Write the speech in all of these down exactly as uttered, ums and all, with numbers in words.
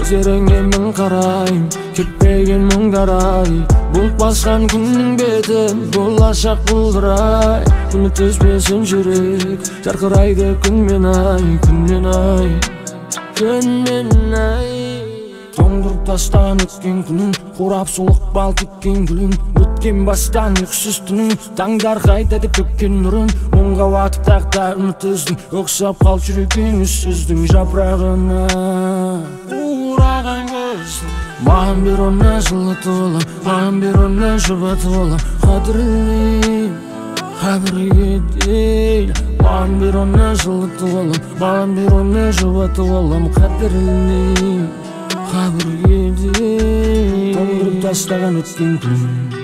Көздеріңе мың қарайым, кетпеген мұңдар ай. Бұлт басқан күннің бетін, болашақ бұлдырай. Үміт үзбесін жүрек, жарқырайды күнмен ай, күнмен ай, күнмен ай. Тоңдырып тастан өткен күнің, қурап солық бал теккен гүлің. Өткен бастан ұйқысыз түнің, таңдар қайта деп төккен нұрын. Мұңға уатып тақта үміт үздің, ұқсап қал жүрегің үссіздің жапырағына. Ураған көздің, маған бер оны жылытып алам, маған бер оны жұбатып алам. Қадірлейм, қабірге дейін, маған бер оны жылытып алам, маған бер оны жұбатып алам. Қадірлейм, қабірге дейін. Тоңдырып тастаған өткен күнің,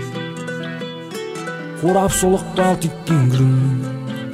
қурап солық бал теккен гүлің.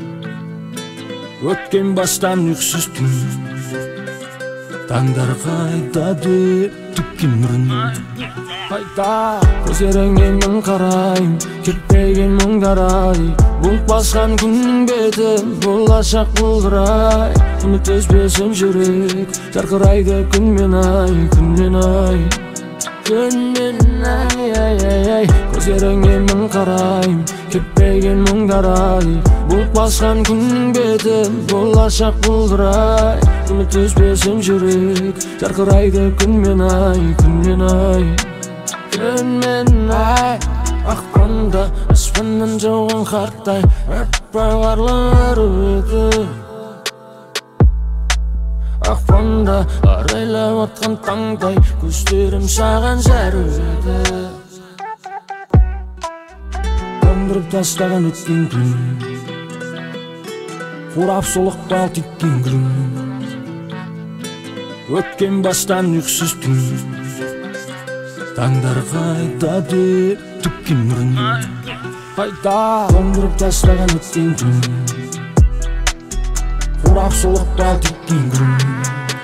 Өткен бастан ұйқысыз түн, таңдар қайта деп төккен нұрын. Қайта көздеріңе мың қарайым, кетпеген мұңдар ай. Бұлт басқан күннің бетін, болашақ бұлдырай. Үміт үзбесін жүрек, жарқырайды күнмен ай, күнмен ай, күнмен ай, ай, ай, ай. Көздеріңе мың қарайым, кетпеген мұңдар ай. Бұлт басқан күннің бетін, болашақ бұлдырай. Үміт үзбесін жүрек, жарқырайды күнмен ай, күнмен ай, күнмен ай. Ақпанда аспаннан жауған қартай, аппақ қарлар еді. Ақпанда арайлап атқан таңдай, көздерім саған зәрі еді. Тоңдырып тастаған өткен күн, қурап солық бал теккен гүлің. Өткен бастан ұйқысыз түн, таңдар қайта деп төккен нұрын. Қайта тоңдырып тастаған өткен күн, қурап солық бал теккен гүлің.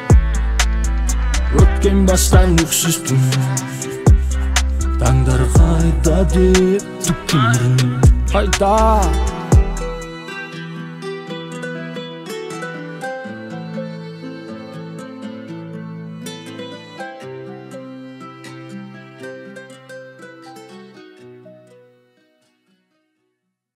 Өткен бастан ұйқысыз түн, таңдар қайта деп төккен нұрын. Қайта